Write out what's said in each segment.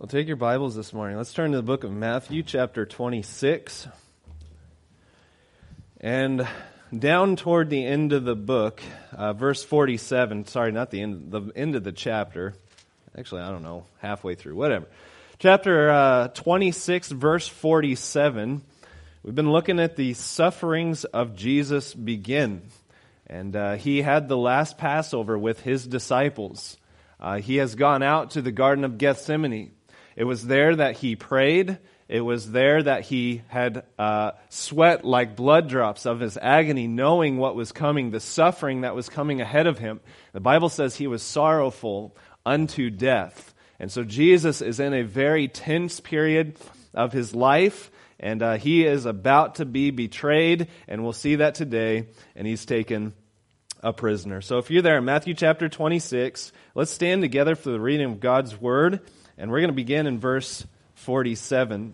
Well, take your Bibles this morning. Let's turn to the book of Matthew, chapter 26. And down toward the end of the book, verse 47, sorry, not the end of the chapter. Actually, I don't know, halfway through, whatever. Chapter 26, verse 47, we've been looking at the sufferings of Jesus begin. And he had the last Passover with his disciples. He has gone out to the Garden of Gethsemane. It was there that he prayed. It was there that he had sweat like blood drops of his agony, knowing what was coming, the suffering that was coming ahead of him. The Bible says he was sorrowful unto death. And so Jesus is in a very tense period of his life, and he is about to be betrayed, and we'll see that today, and he's taken a prisoner. So if you're there in Matthew chapter 26, let's stand together for the reading of God's Word. And we're going to begin in verse 47.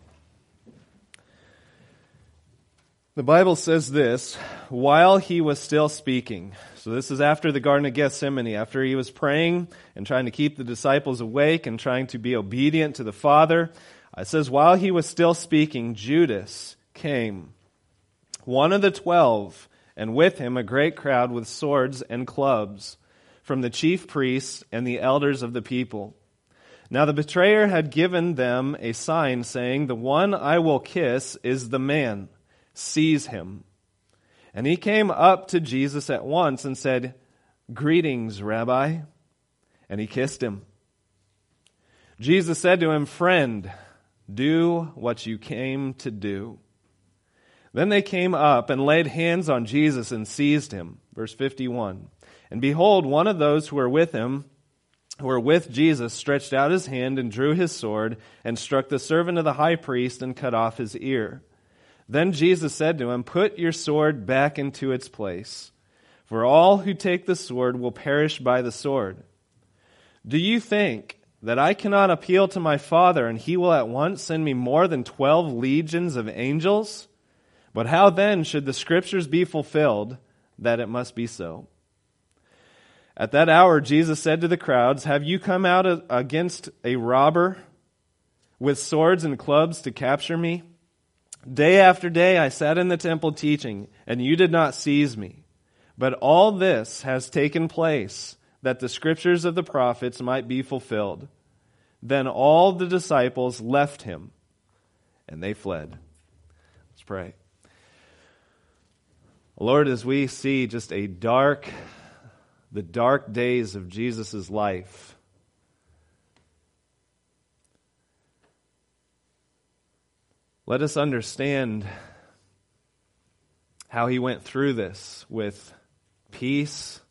The Bible says this, while he was still speaking. So this is after the Garden of Gethsemane, after he was praying and trying to keep the disciples awake and trying to be obedient to the Father. It says, while he was still speaking, Judas came, one of the 12, and with him a great crowd with swords and clubs, from the chief priests and the elders of the people. Now the betrayer had given them a sign, saying, the one I will kiss is the man. Seize him. And he came up to Jesus at once and said, greetings, Rabbi. And he kissed him. Jesus said to him, friend, do what you came to do. Then they came up and laid hands on Jesus and seized him. Verse 51. And behold, one of those who were with him, who were with Jesus, stretched out his hand and drew his sword and struck the servant of the high priest and cut off his ear. Then Jesus said to him, put your sword back into its place, for all who take the sword will perish by the sword. Do you think that I cannot appeal to my Father, and he will at once send me more than 12 legions of angels? But how then should the Scriptures be fulfilled that it must be so? At that hour, Jesus said to the crowds, have you come out against a robber with swords and clubs to capture me? Day after day I sat in the temple teaching, and you did not seize me. But all this has taken place, that the Scriptures of the prophets might be fulfilled. Then all the disciples left him, and they fled. Let's pray. Lord, as we see just the dark days of Jesus' life, let us understand how he went through this with peace,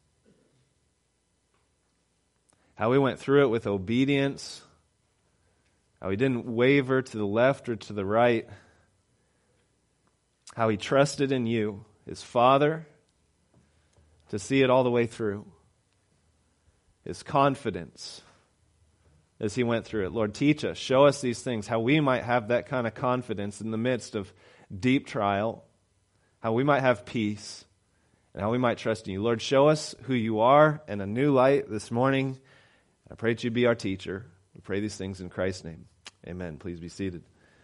how he went through it with obedience, how he didn't waver to the left or to the right, how he trusted in you, his Father, to see it all the way through. His confidence as he went through it. Lord, teach us, show us these things, how we might have that kind of confidence in the midst of deep trial, how we might have peace, and how we might trust in you. Lord, show us who you are in a new light this morning. I pray that you be our teacher. We pray these things in Christ's name. Amen. Please be seated.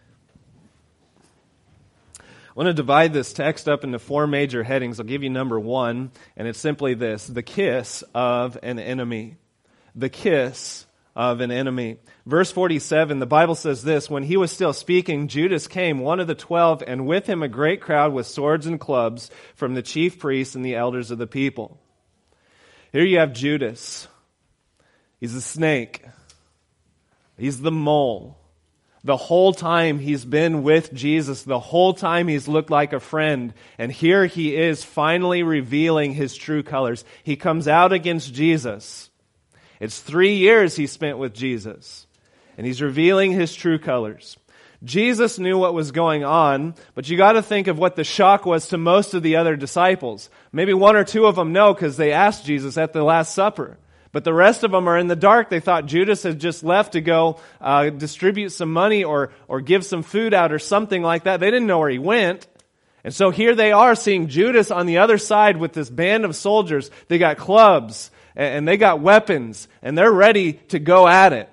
I want to divide this text up into 4 major headings. I'll give you number 1, and it's simply this: the kiss of an enemy. The kiss of an enemy. Verse 47, the Bible says this, when he was still speaking, Judas came, one of the 12, and with him a great crowd with swords and clubs from the chief priests and the elders of the people. Here you have Judas. He's a snake. He's the mole. The whole time he's been with Jesus, the whole time he's looked like a friend, and here he is finally revealing his true colors. He comes out against Jesus. It's 3 years he spent with Jesus, and he's revealing his true colors. Jesus knew what was going on, but you got to think of what the shock was to most of the other disciples. Maybe 1 or 2 of them know because they asked Jesus at the Last Supper. But the rest of them are in the dark. They thought Judas had just left to go distribute some money or give some food out or something like that. They didn't know where he went. And so here they are seeing Judas on the other side with this band of soldiers. They got clubs and they got weapons and they're ready to go at it.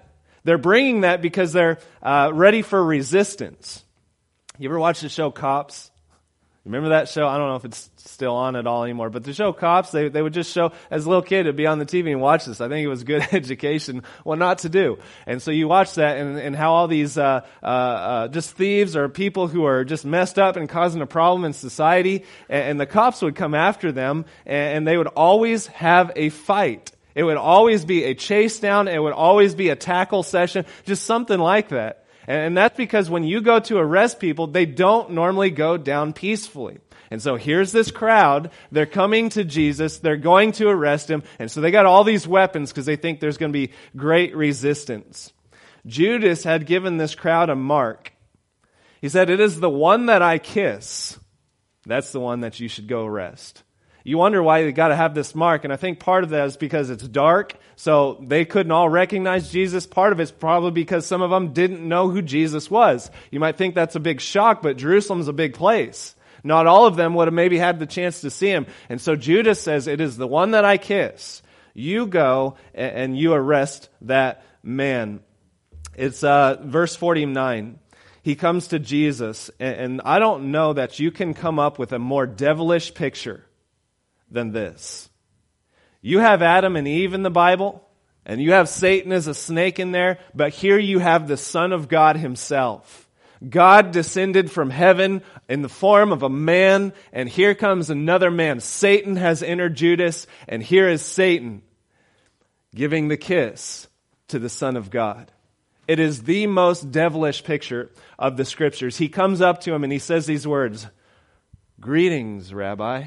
They're bringing that because they're ready for resistance. You ever watch the show Cops? Remember that show? I don't know if it's still on at all anymore, but the show Cops, they would just show, as a little kid, it'd be on the TV and watch this. I think it was good education, what not to do. And so you watch that and how all these just thieves or people who are just messed up and causing a problem in society, and the cops would come after them, and they would always have a fight. It would always be a chase down. It would always be a tackle session, just something like that. And that's because when you go to arrest people, they don't normally go down peacefully. And so here's this crowd. They're coming to Jesus. They're going to arrest him. And so they got all these weapons because they think there's going to be great resistance. Judas had given this crowd a mark. He said, "It is the one that I kiss. That's the one that you should go arrest." You wonder why they got to have this mark, and I think part of that is because it's dark, so they couldn't all recognize Jesus. Part of it's probably because some of them didn't know who Jesus was. You might think that's a big shock, but Jerusalem's a big place. Not all of them would have maybe had the chance to see him. And so Judas says, "It is the one that I kiss. You go and you arrest that man." It's verse 49. He comes to Jesus, and I don't know that you can come up with a more devilish picture than this. You have Adam and Eve in the Bible, and you have Satan as a snake in there, but here you have the Son of God himself. God descended from heaven in the form of a man, and here comes another man. Satan has entered Judas, and here is Satan giving the kiss to the Son of God. It is the most devilish picture of the Scriptures. He comes up to him and he says these words, "Greetings, Rabbi."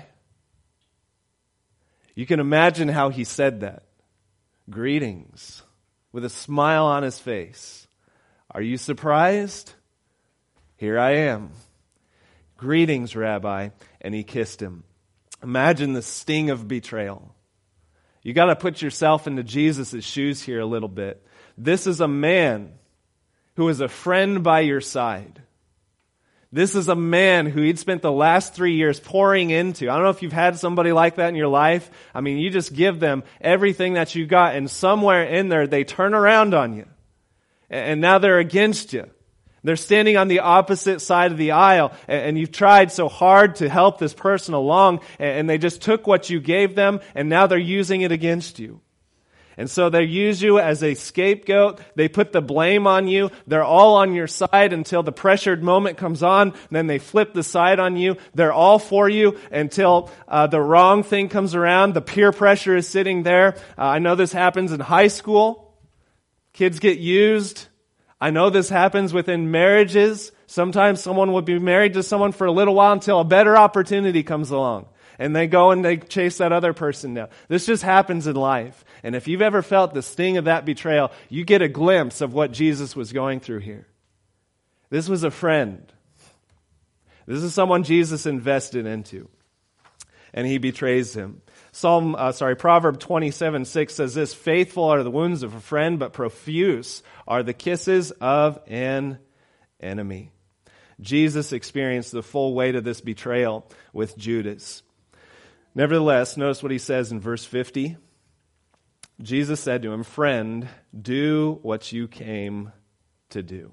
You can imagine how he said that. Greetings, with a smile on his face. Are you surprised? Here I am. Greetings, Rabbi. And he kissed him. Imagine the sting of betrayal. You got to put yourself into Jesus' shoes here a little bit. This is a man who is a friend by your side. This is a man who he'd spent the last 3 years pouring into. I don't know if you've had somebody like that in your life. I mean, you just give them everything that you got, and somewhere in there, they turn around on you. And now they're against you. They're standing on the opposite side of the aisle, and you've tried so hard to help this person along, and they just took what you gave them, and now they're using it against you. And so they use you as a scapegoat. They put the blame on you. They're all on your side until the pressured moment comes on. Then they flip the side on you. They're all for you until the wrong thing comes around. The peer pressure is sitting there. I know this happens in high school. Kids get used. I know this happens within marriages. Sometimes someone will be married to someone for a little while until a better opportunity comes along. And they go and they chase that other person down. This just happens in life. And if you've ever felt the sting of that betrayal, you get a glimpse of what Jesus was going through here. This was a friend. This is someone Jesus invested into. And he betrays him. Proverbs 27:6 says this, "Faithful are the wounds of a friend, but profuse are the kisses of an enemy." Jesus experienced the full weight of this betrayal with Judas. Nevertheless, notice what he says in verse 50. Jesus said to him, "Friend, do what you came to do."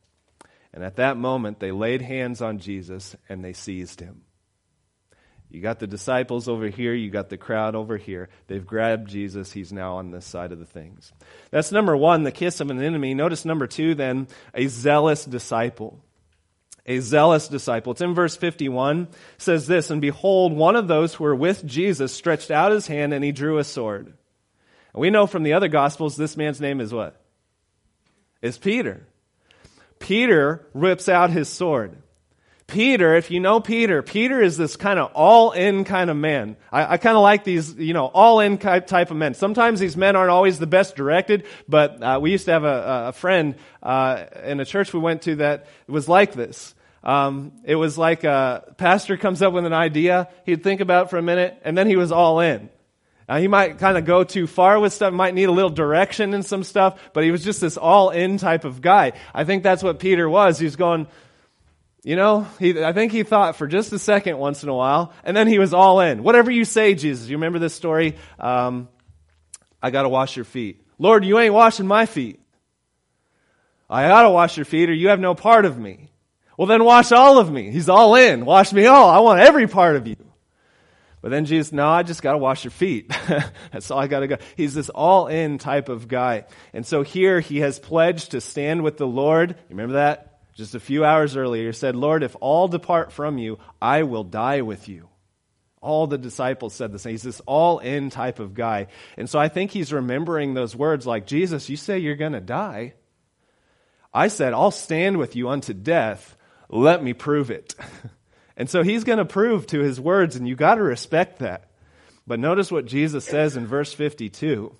And at that moment, they laid hands on Jesus and they seized him. You got the disciples over here, you got the crowd over here. They've grabbed Jesus. He's now on this side of the things. That's number one, the kiss of an enemy. Notice number two then, a zealous disciple. A zealous disciple. It's in verse 51. It says this, "And behold, one of those who were with Jesus stretched out his hand and he drew a sword." And we know from the other Gospels this man's name is what? Is Peter. Peter rips out his sword. Peter, if you know Peter is this kind of all-in kind of man. I kind of like these, all-in type of men. Sometimes these men aren't always the best directed, but we used to have a friend in a church we went to that was like this. It was like a pastor comes up with an idea, he'd think about it for a minute, and then he was all in. He might kind of go too far with stuff, might need a little direction in some stuff, but he was just this all-in type of guy. I think that's what Peter was. He was going, I think he thought for just a second once in a while, and then he was all in. Whatever you say, Jesus. You remember this story? I got to wash your feet. Lord, you ain't washing my feet. I gotta wash your feet or you have no part of me. Well, then wash all of me. He's all in. Wash me all. I want every part of you. But then Jesus, no, I just got to wash your feet. That's all I got to go. He's this all-in type of guy. And so here he has pledged to stand with the Lord. You remember that? Just a few hours earlier, he said, Lord, if all depart from you, I will die with you. All the disciples said the same. He's this all-in type of guy. And so I think he's remembering those words like, Jesus, you say you're going to die. I said, I'll stand with you unto death. Let me prove it. And so he's going to prove to his words, and you got to respect that. But notice what Jesus says in verse 52.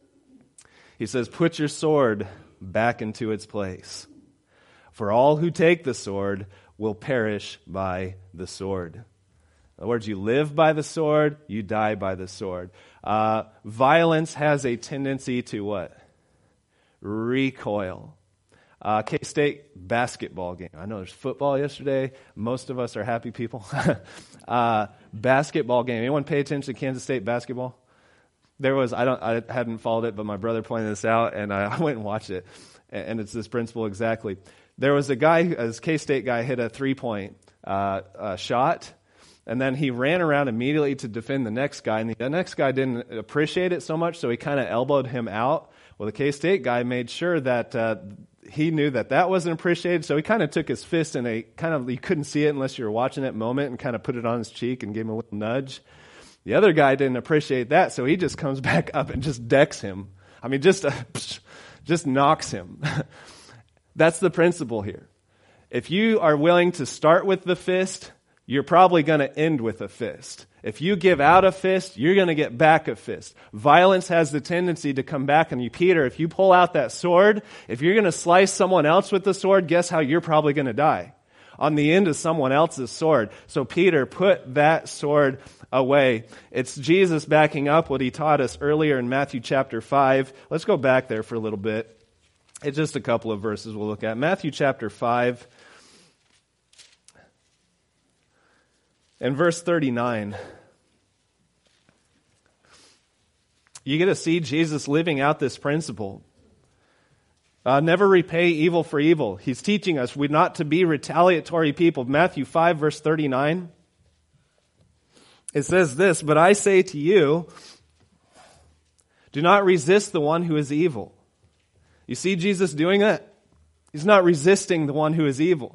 He says, put your sword back into its place. For all who take the sword will perish by the sword. In other words, you live by the sword, you die by the sword. Violence has a tendency to what? Recoil. K-State basketball game. I know there's football yesterday. Most of us are happy people. Basketball game. Anyone pay attention to Kansas State basketball? There was, I hadn't followed it, but my brother pointed this out, and I went and watched it. And it's this principle exactly. There was a guy, a K-State guy, hit a three-point shot, and then he ran around immediately to defend the next guy, and the next guy didn't appreciate it so much, so he kind of elbowed him out. Well, the K-State guy made sure that he knew that wasn't appreciated, so he kind of took his fist in a kind of, you couldn't see it unless you were watching that moment, and kind of put it on his cheek and gave him a little nudge. The other guy didn't appreciate that, so he just comes back up and just decks him. I mean, just knocks him. That's the principle here. If you are willing to start with the fist, you're probably going to end with a fist. If you give out a fist, you're going to get back a fist. Violence has the tendency to come back on you. Peter, if you pull out that sword, if you're going to slice someone else with the sword, guess how you're probably going to die? On the end of someone else's sword. So Peter, put that sword away. It's Jesus backing up what he taught us earlier in Matthew chapter 5. Let's go back there for a little bit. It's just a couple of verses we'll look at. Matthew chapter 5 and verse 39. You get to see Jesus living out this principle. Never repay evil for evil. He's teaching us we're not to be retaliatory people. Matthew 5 verse 39. It says this, but I say to you, do not resist the one who is evil. You see Jesus doing that? He's not resisting the one who is evil.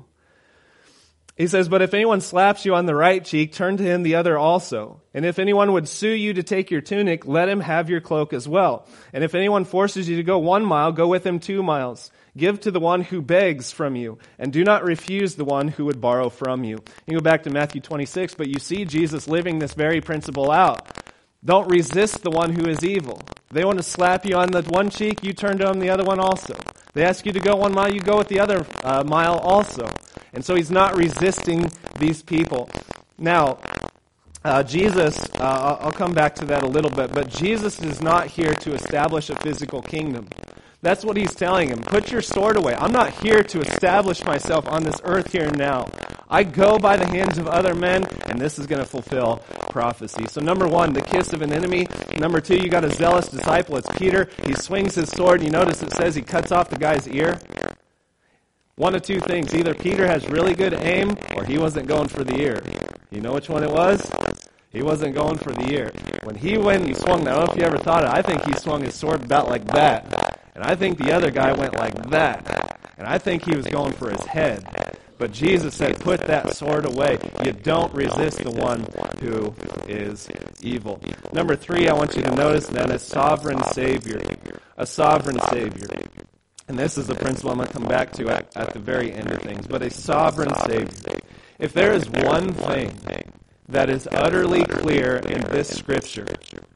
He says, but if anyone slaps you on the right cheek, turn to him the other also. And if anyone would sue you to take your tunic, let him have your cloak as well. And if anyone forces you to go 1 mile, go with him 2 miles. Give to the one who begs from you, and do not refuse the one who would borrow from you. You go back to Matthew 26, but you see Jesus living this very principle out. Don't resist the one who is evil. They want to slap you on the one cheek, you turn to them the other one also. They ask you to go 1 mile, you go with the other mile also. And so he's not resisting these people. Now, Jesus, I'll come back to that a little bit, but Jesus is not here to establish a physical kingdom. That's what he's telling him. Put your sword away. I'm not here to establish myself on this earth here and now. I go by the hands of other men, and this is going to fulfill prophecy. So number 1, the kiss of an enemy. Number 2, you got a zealous disciple. It's Peter. He swings his sword, and you notice it says he cuts off the guy's ear. One of two things. Either Peter has really good aim, or he wasn't going for the ear. You know which one it was? He wasn't going for the ear. When he went and swung, I don't know if you ever thought it, I think he swung his sword about like that. And I think the other guy went like that. And I think he was going for his head. But Jesus said, put that sword away. You don't resist the one who is evil. Number 3, I want you to notice then a sovereign Savior. A sovereign Savior. And this is the principle I'm going to come back to at the very end of things. But a sovereign Savior. If there is one thing that is utterly clear in this Scripture,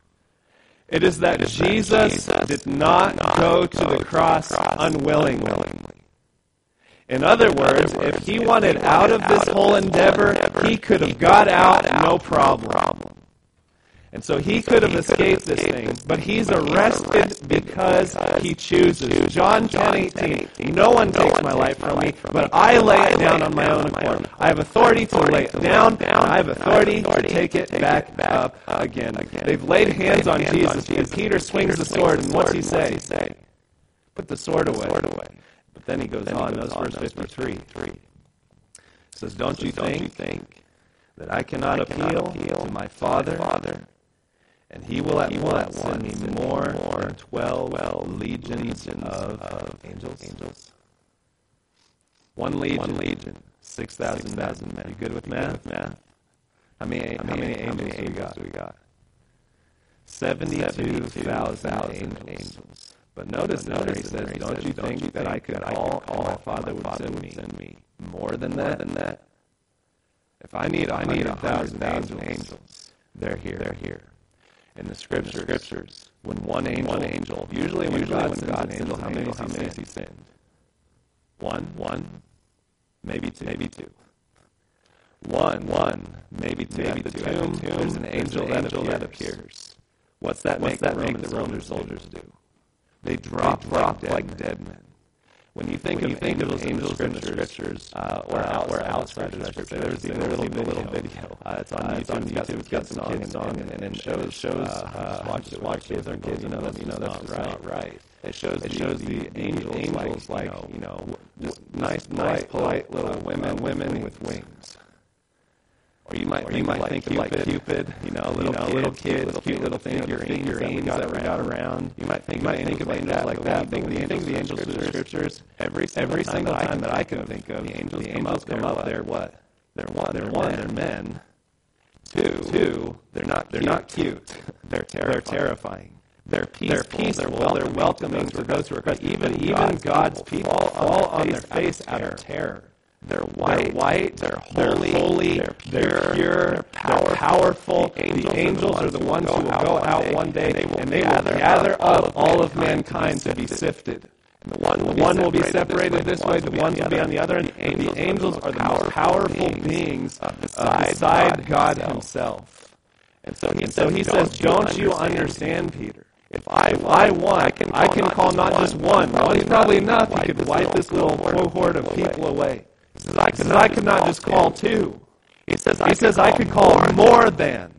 it is that Jesus did not go to the cross unwillingly. In other words, if he wanted out of this whole endeavor, he could have got out no problem. And so he could have escaped this thing, but he's arrested because he chooses. John 10:18, no one takes my life from me, but I lay it down on my own accord. I have authority to lay it down, and I have authority to take it back up again. They've laid hands on Jesus, and Peter swings the sword, and what's he say? Put the sword away. But then he goes on, notice verse 53. It says, don't you think that I cannot appeal to my Father, and he will at once send me more than 12 legions of angels? One legion, 6,000 men. You good with math? How many angels do we got? 72,000 angels. But notice there he says, don't you think that I could call and my Father would send me more than that? If I need 100,000 angels, they're here. In the scriptures, when one angel, usually when God sends an angel, how many does he send? One, maybe two. One, maybe two. At the tomb, there's an angel that appears. What's that make the Roman soldiers do? They drop like dead men. When you think of angels in the scriptures, or outside of the scripture, there's even a little video. It's on YouTube. It's got some kids song, and it shows. Watch kids or kids. That's not right. It shows the angels like just nice, polite little women with wings. Or you might think of like Cupid, little kids, cute little figurines that we got around. You might think of angels like that. Think of the angels in the scriptures. Every single time that I can think of, the angels come up. They're what? They're one. They're men. Two. They're not cute. They're terrifying. They're peaceful. They're welcoming to those who are Christ. Even God's people fall on their face out of terror. They're white, they're holy, they're pure, they're powerful. The angels are the ones who will go out one day and they will gather up all of mankind to be sifted. And the one will be separated this way, the one will be on the other, and the angels are the most powerful beings beside God himself. And so he says, don't you understand, Peter? If I want, I can call not just one. One's probably enough. He could wipe this little cohort of people away. He says, I could not just call two. He says, I could call more than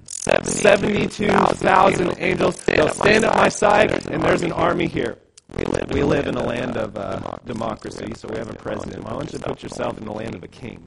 72,000 angels. They'll stand at my side, and there's an army here. We live in a land of democracy, so we have a president. Why don't you put yourself in the land of a king?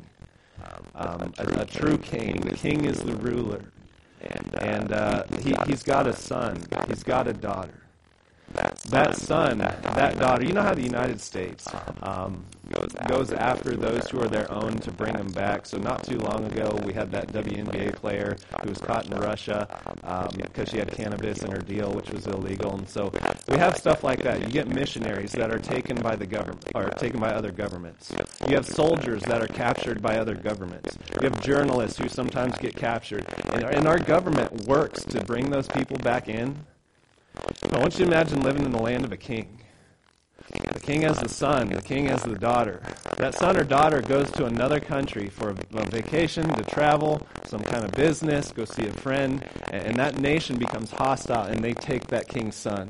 A true king. The king is the ruler. And he's got a son. He's got a daughter. That son, that daughter. You know how the United States goes after those who are their own to bring them back. So not too long ago, we had that WNBA player who was caught in Russia because she had cannabis in her deal, which was illegal. And so we have stuff like that. You get missionaries that are taken by the government, or taken by other governments. You have soldiers that are captured by other governments. You have journalists who sometimes get captured. And our government works to bring those people back in. I want you to imagine living in the land of a king. The king has the son, the king has the daughter. That son or daughter goes to another country for a vacation, to travel, some kind of business, go see a friend, and that nation becomes hostile, and they take that king's son.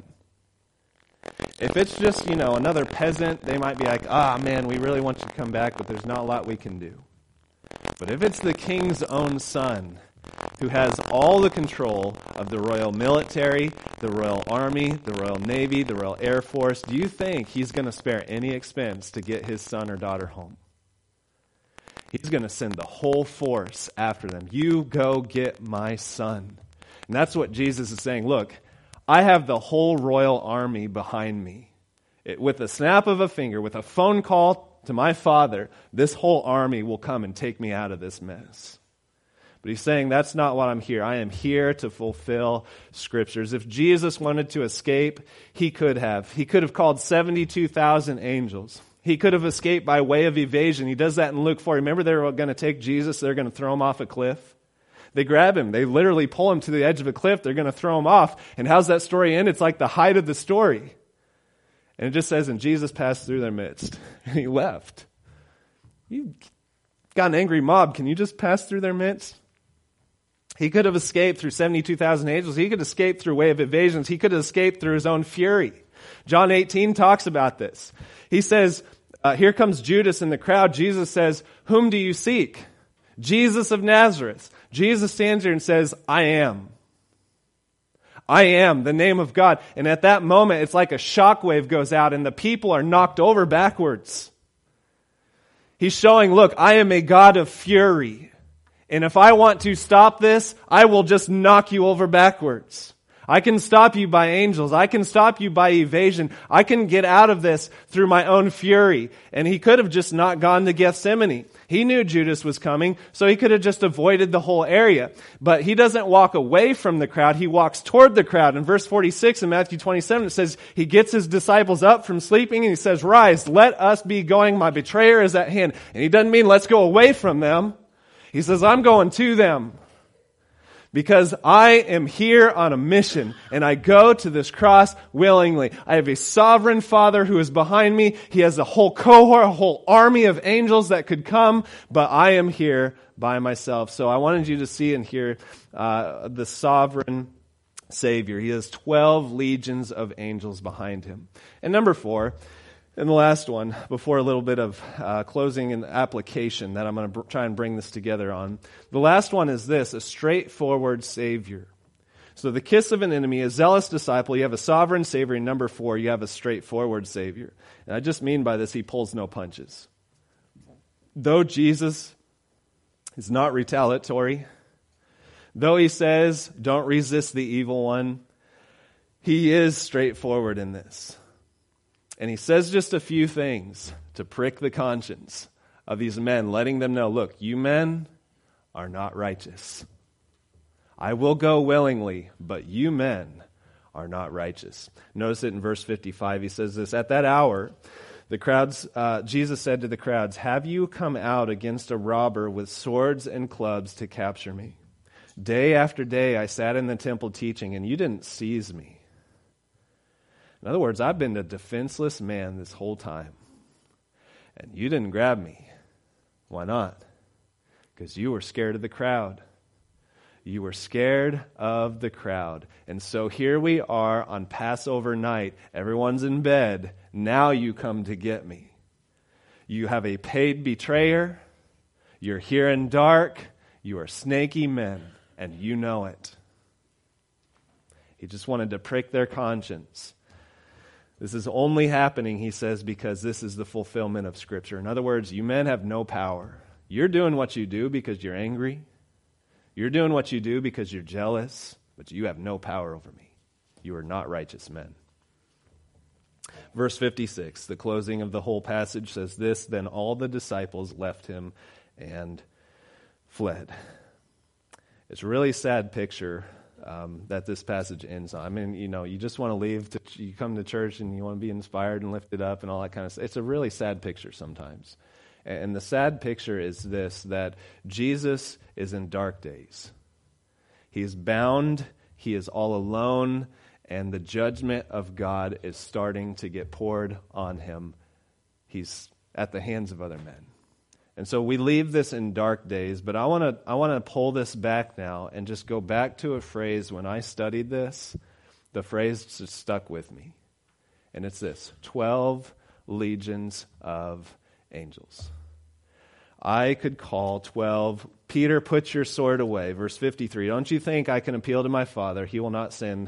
If it's just, another peasant, they might be like, man, we really want you to come back, but there's not a lot we can do. But if it's the king's own son, who has all the control of the royal military, the royal army, the royal navy, the royal air force, do you think he's going to spare any expense to get his son or daughter home? He's going to send the whole force after them. You go get my son. And that's what Jesus is saying. Look, I have the whole royal army behind me. With a snap of a finger, with a phone call to my Father, this whole army will come and take me out of this mess. But he's saying, that's not what I'm here. I am here to fulfill Scriptures. If Jesus wanted to escape, he could have. He could have called 72,000 angels. He could have escaped by way of evasion. He does that in Luke 4. Remember, they were going to take Jesus. They're going to throw him off a cliff. They grab him. They literally pull him to the edge of a cliff. They're going to throw him off. And how's that story end? It's like the height of the story. And it just says, and Jesus passed through their midst. And he left. You've got an angry mob. Can you just pass through their midst? He could have escaped through 72,000 angels. He could escape through way of evasions. He could have escaped through his own fury. John 18 talks about this. He says, here comes Judas in the crowd. Jesus says, whom do you seek? Jesus of Nazareth. Jesus stands here and says, I am. I am, the name of God. And at that moment, it's like a shockwave goes out and the people are knocked over backwards. He's showing, look, I am a God of fury. And if I want to stop this, I will just knock you over backwards. I can stop you by angels. I can stop you by evasion. I can get out of this through my own fury. And he could have just not gone to Gethsemane. He knew Judas was coming, so he could have just avoided the whole area. But he doesn't walk away from the crowd. He walks toward the crowd. In verse 46 in Matthew 27, it says, he gets his disciples up from sleeping and he says, rise, let us be going. My betrayer is at hand. And he doesn't mean let's go away from them. He says, I'm going to them. Because I am here on a mission and I go to this cross willingly. I have a sovereign Father who is behind me. He has a whole cohort, a whole army of angels that could come, but I am here by myself. So I wanted you to see and hear the sovereign Savior. He has 12 legions of angels behind him. And number 4, and the last one, before a little bit of closing and application that I'm going to try and bring this together on. The last one is this, a straightforward Savior. So the kiss of an enemy, a zealous disciple, you have a sovereign Savior. And number 4, you have a straightforward Savior. And I just mean by this, he pulls no punches. Though Jesus is not retaliatory, though he says, don't resist the evil one, he is straightforward in this. And he says just a few things to prick the conscience of these men, letting them know, look, you men are not righteous. I will go willingly, but you men are not righteous. Notice it in verse 55. He says this, at that hour, the crowds, Jesus said to the crowds, have you come out against a robber with swords and clubs to capture me? Day after day I sat in the temple teaching, and you didn't seize me. In other words, I've been a defenseless man this whole time. And you didn't grab me. Why not? Because you were scared of the crowd. You were scared of the crowd. And so here we are on Passover night. Everyone's in bed. Now you come to get me. You have a paid betrayer. You're here in dark. You are snaky men. And you know it. He just wanted to prick their conscience. This is only happening, he says, because this is the fulfillment of Scripture. In other words, you men have no power. You're doing what you do because you're angry. You're doing what you do because you're jealous, but you have no power over me. You are not righteous men. Verse 56, the closing of the whole passage says this, then all the disciples left him and fled. It's a really sad picture that this passage ends on. I mean, you just want to leave. You come to church and you want to be inspired and lifted up and all that kind of stuff. It's a really sad picture sometimes. And the sad picture is this, that Jesus is in dark days. He is bound. He is all alone. And the judgment of God is starting to get poured on him. He's at the hands of other men. And so we leave this in dark days, but I want to pull this back now and just go back to a phrase when I studied this. The phrase just stuck with me. And it's this, 12 legions of angels. I could call 12, Peter, put your sword away. Verse 53, don't you think I can appeal to my Father? He will not send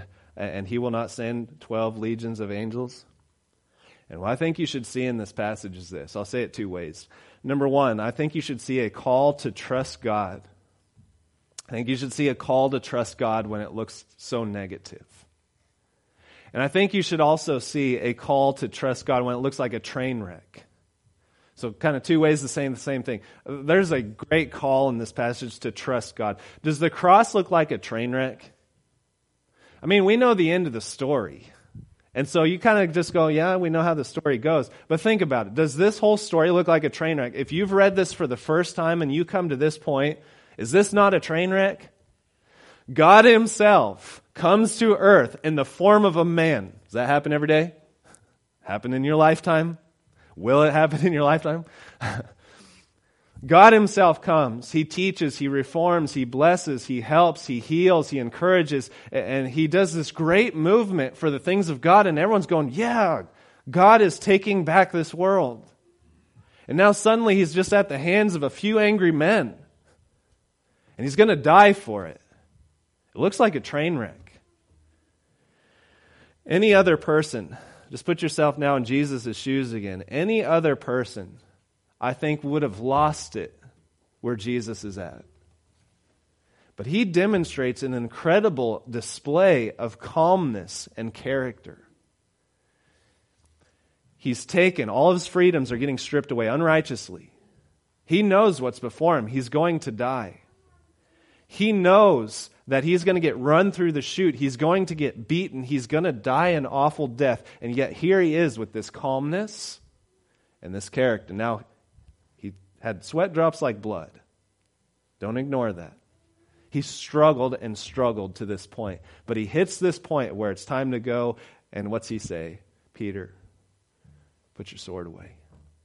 12 legions of angels? And what I think you should see in this passage is this. I'll say it 2 ways. Number 1, I think you should see a call to trust God. I think you should see a call to trust God when it looks so negative. And I think you should also see a call to trust God when it looks like a train wreck. So kind of 2 ways to say the same thing. There's a great call in this passage to trust God. Does the cross look like a train wreck? I mean, we know the end of the story. And so you kind of just go, yeah, we know how the story goes. But think about it. Does this whole story look like a train wreck? If you've read this for the first time and you come to this point, is this not a train wreck? God himself comes to earth in the form of a man. Does that happen every day? Happen in your lifetime? Will it happen in your lifetime? God himself comes. He teaches, he reforms, he blesses, he helps, he heals, he encourages, and he does this great movement for the things of God, and everyone's going, yeah, God is taking back this world. And now suddenly he's just at the hands of a few angry men, and he's going to die for it. It looks like a train wreck. Any other person, just put yourself now in Jesus' shoes again. Any other person, I think, would have lost it where Jesus is at. But he demonstrates an incredible display of calmness and character. He's taken, all of his freedoms are getting stripped away unrighteously. He knows what's before him. He's going to die. He knows that he's going to get run through the chute. He's going to get beaten. He's going to die an awful death. And yet here he is with this calmness and this character. Now, he had sweat drops like blood. Don't ignore that. He struggled and struggled to this point. But he hits this point where it's time to go. And what's he say? Peter, put your sword away.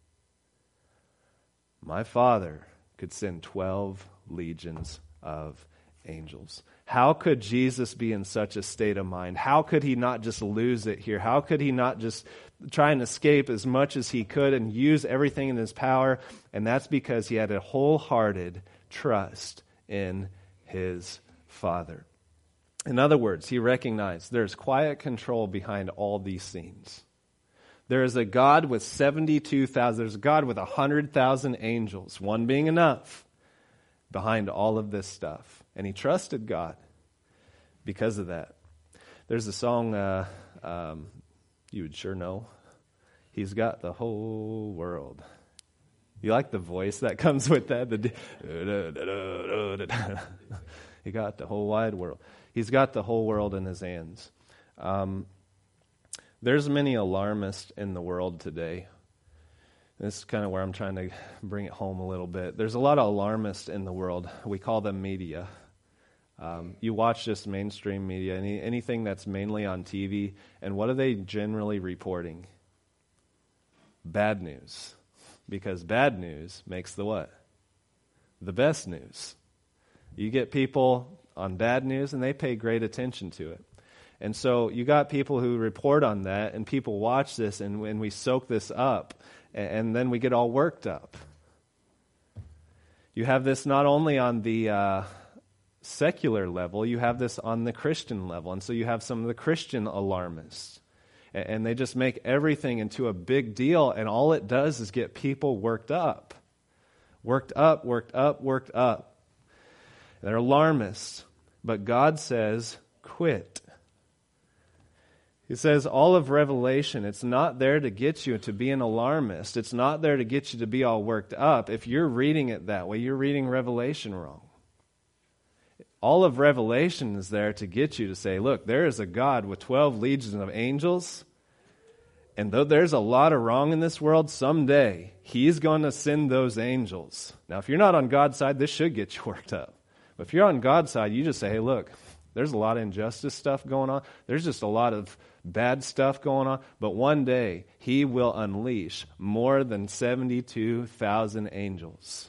My Father could send 12 legions of angels. How could Jesus be in such a state of mind? How could he not just lose it here? How could he not just try and escape as much as he could and use everything in his power? And that's because he had a wholehearted trust in his Father. In other words, he recognized there's quiet control behind all these scenes. There is a God with 72,000, there's a God with 100,000 angels, one being enough, behind all of this stuff. And he trusted God because of that. There's a song you would sure know. He's got the whole world. You like the voice that comes with that? He got the whole wide world. He's got the whole world in his hands. There's many alarmists in the world today. This is kind of where I'm trying to bring it home a little bit. There's a lot of alarmists in the world. We call them media. You watch just mainstream media, anything that's mainly on TV, and what are they generally reporting? Bad news. Because bad news makes the what? The best news. You get people on bad news, and they pay great attention to it. And so you got people who report on that, and people watch this, and when we soak this up, and then we get all worked up. You have this not only on the secular level, you have this on the Christian level. And so you have some of the Christian alarmists. And they just make everything into a big deal, and all it does is get people worked up. Worked up, worked up, worked up. They're alarmists. But God says, quit. He says all of Revelation, it's not there to get you to be an alarmist. It's not there to get you to be all worked up. If you're reading it that way, you're reading Revelation wrong. All of Revelation is there to get you to say, look, there is a God with 12 legions of angels, and though there's a lot of wrong in this world, someday He's going to send those angels. Now, if you're not on God's side, this should get you worked up. But if you're on God's side, you just say, hey, look, there's a lot of injustice stuff going on. There's just a lot of bad stuff going on. But one day, He will unleash more than 72,000 angels.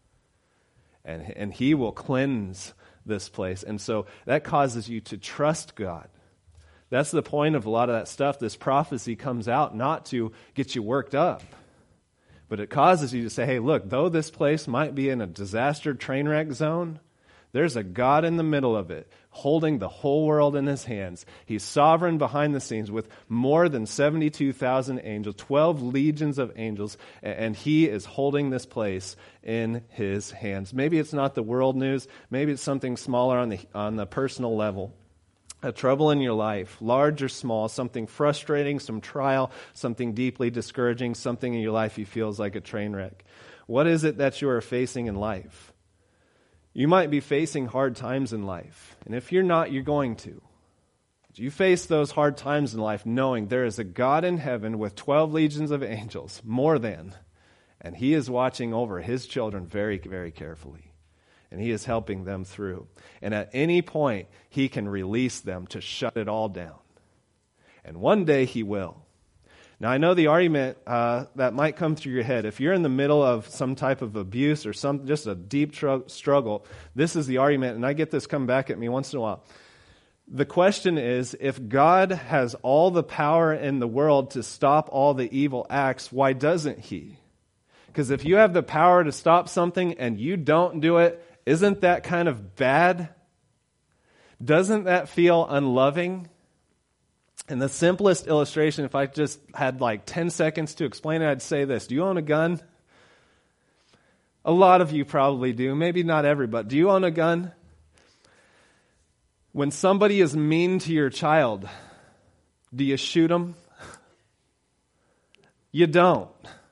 And He will cleanse this place. And so that causes you to trust God. That's the point of a lot of that stuff. This prophecy comes out not to get you worked up, but it causes you to say, hey, look, though this place might be in a disaster train wreck zone, there's a God in the middle of it, holding the whole world in His hands. He's sovereign behind the scenes with more than 72,000 angels, 12 legions of angels, and He is holding this place in His hands. Maybe it's not the world news. Maybe it's something smaller on the personal level. A trouble in your life, large or small, something frustrating, some trial, something deeply discouraging, something in your life you feel is like a train wreck. What is it that you are facing in life? You might be facing hard times in life. And if you're not, you're going to. You face those hard times in life knowing there is a God in heaven with 12 legions of angels, more than. And He is watching over His children very, very carefully. And He is helping them through. And at any point, He can release them to shut it all down. And one day He will. Now, I know the argument that might come through your head. If you're in the middle of some type of abuse or just a deep struggle, this is the argument, and I get this come back at me once in a while. The question is, if God has all the power in the world to stop all the evil acts, why doesn't He? Because if you have the power to stop something and you don't do it, isn't that kind of bad? Doesn't that feel unloving? And the simplest illustration, if I just had like 10 seconds to explain it, I'd say this. Do you own a gun? A lot of you probably do. Maybe not everybody. Do you own a gun? When somebody is mean to your child, do you shoot them? You don't.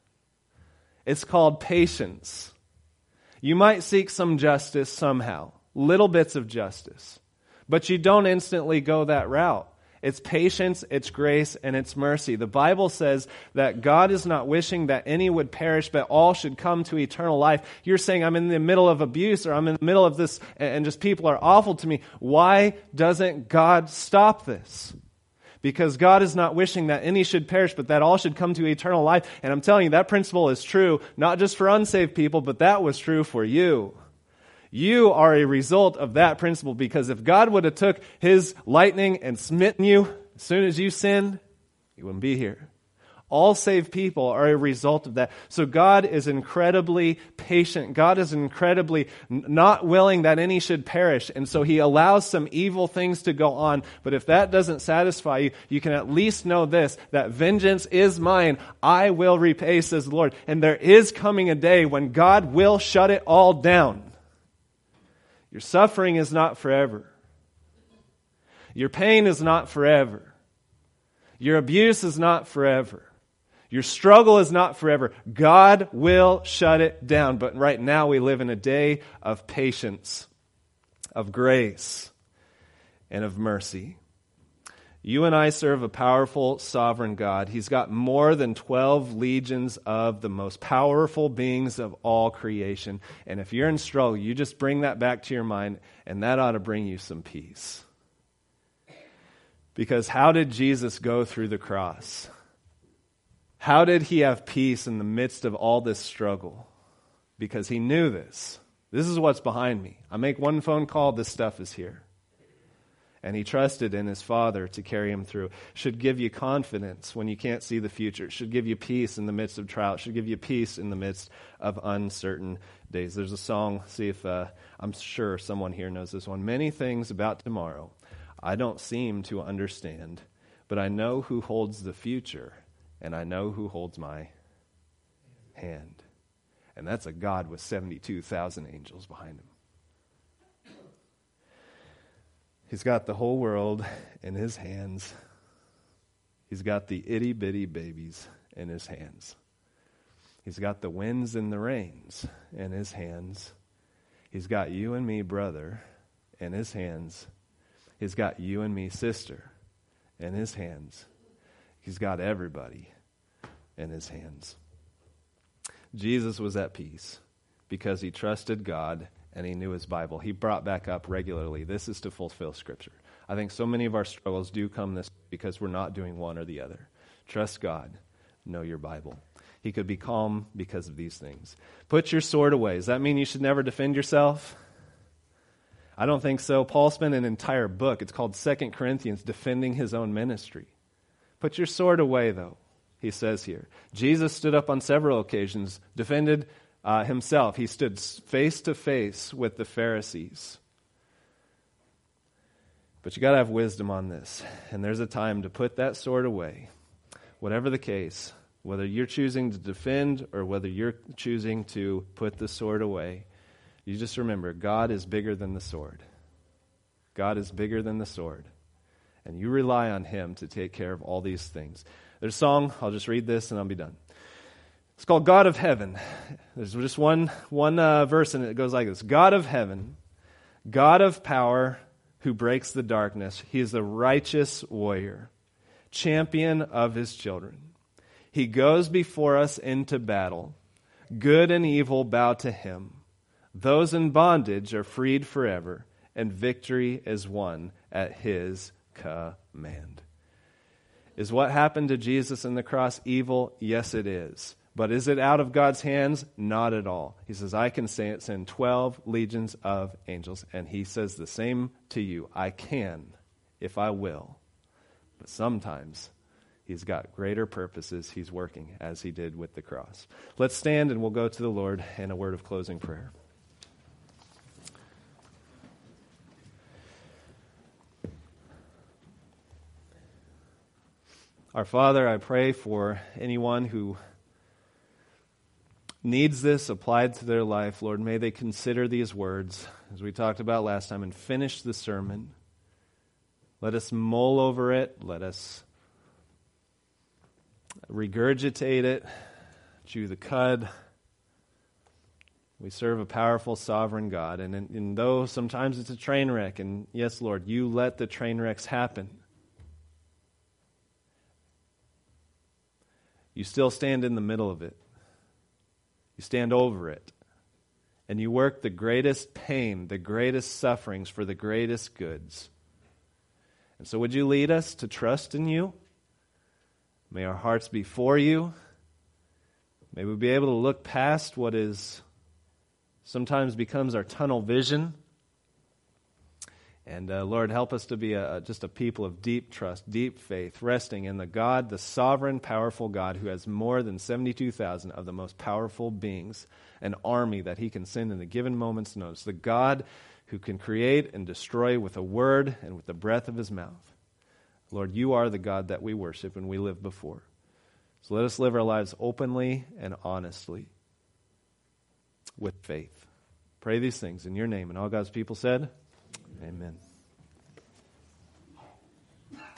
It's called patience. You might seek some justice somehow, little bits of justice, but you don't instantly go that route. It's patience, it's grace, and it's mercy. The Bible says that God is not wishing that any would perish, but all should come to eternal life. You're saying, I'm in the middle of abuse, or I'm in the middle of this, and just people are awful to me. Why doesn't God stop this? Because God is not wishing that any should perish, but that all should come to eternal life. And I'm telling you, that principle is true, not just for unsaved people, but that was true for you. You are a result of that principle, because if God would have took his lightning and smitten you as soon as you sinned, you wouldn't be here. All saved people are a result of that. So God is incredibly patient. God is incredibly not willing that any should perish. And so he allows some evil things to go on. But if that doesn't satisfy you, you can at least know this, that vengeance is mine. I will repay, says the Lord. And there is coming a day when God will shut it all down. Your suffering is not forever. Your pain is not forever. Your abuse is not forever. Your struggle is not forever. God will shut it down. But right now we live in a day of patience, of grace, and of mercy. You and I serve a powerful, sovereign God. He's got more than 12 legions of the most powerful beings of all creation. And if you're in struggle, you just bring that back to your mind, and that ought to bring you some peace. Because how did Jesus go through the cross? How did he have peace in the midst of all this struggle? Because he knew this. This is what's behind me. I make one phone call, this stuff is here. And he trusted in his Father to carry him through. Should give you confidence when you can't see the future. Should give you peace in the midst of trial. Should give you peace in the midst of uncertain days. There's a song, see if I'm sure someone here knows this one. Many things about tomorrow I don't seem to understand, but I know who holds the future, and I know who holds my hand. And that's a God with 72,000 angels behind him. He's got the whole world in his hands. He's got the itty-bitty babies in his hands. He's got the winds and the rains in his hands. He's got you and me, brother, in his hands. He's got you and me, sister, in his hands. He's got everybody in his hands. Jesus was at peace because he trusted God and he knew his Bible. He brought back up regularly, this is to fulfill Scripture. I think so many of our struggles do come this because we're not doing one or the other. Trust God. Know your Bible. He could be calm because of these things. Put your sword away. Does that mean you should never defend yourself? I don't think so. Paul spent an entire book, it's called 2 Corinthians, defending his own ministry. Put your sword away, though, he says here. Jesus stood up on several occasions, defended himself. He stood face to face with the Pharisees. But you got to have wisdom on this. And there's a time to put that sword away. Whatever the case, whether you're choosing to defend or whether you're choosing to put the sword away, you just remember, God is bigger than the sword. God is bigger than the sword. And you rely on him to take care of all these things. There's a song, I'll just read this and I'll be done. It's called God of Heaven. There's just one verse in it. It goes like this. God of heaven, God of power, who breaks the darkness. He is the righteous warrior, champion of his children. He goes before us into battle. Good and evil bow to him. Those in bondage are freed forever, and victory is won at his command. Is what happened to Jesus on the cross evil? Yes, it is. But is it out of God's hands? Not at all. He says, I can send 12 legions of angels. And he says the same to you. I can, if I will. But sometimes he's got greater purposes he's working, as he did with the cross. Let's stand and we'll go to the Lord in a word of closing prayer. Our Father, I pray for anyone who needs this applied to their life. Lord, may they consider these words, as we talked about last time, and finish the sermon. Let us mull over it. Let us regurgitate it, chew the cud. We serve a powerful, sovereign God, and though sometimes it's a train wreck, and yes, Lord, you let the train wrecks happen, you still stand in the middle of it. You stand over it. And you work the greatest pain, the greatest sufferings for the greatest goods. And so would you lead us to trust in you? May our hearts be for you. May we be able to look past what is sometimes becomes our tunnel vision. And Lord, help us to be just a people of deep trust, deep faith, resting in the God, the sovereign, powerful God who has more than 72,000 of the most powerful beings, an army that he can send in the given moment's notice. The God who can create and destroy with a word and with the breath of his mouth. Lord, you are the God that we worship and we live before. So let us live our lives openly and honestly with faith. Pray these things in your name. And all God's people said, amen.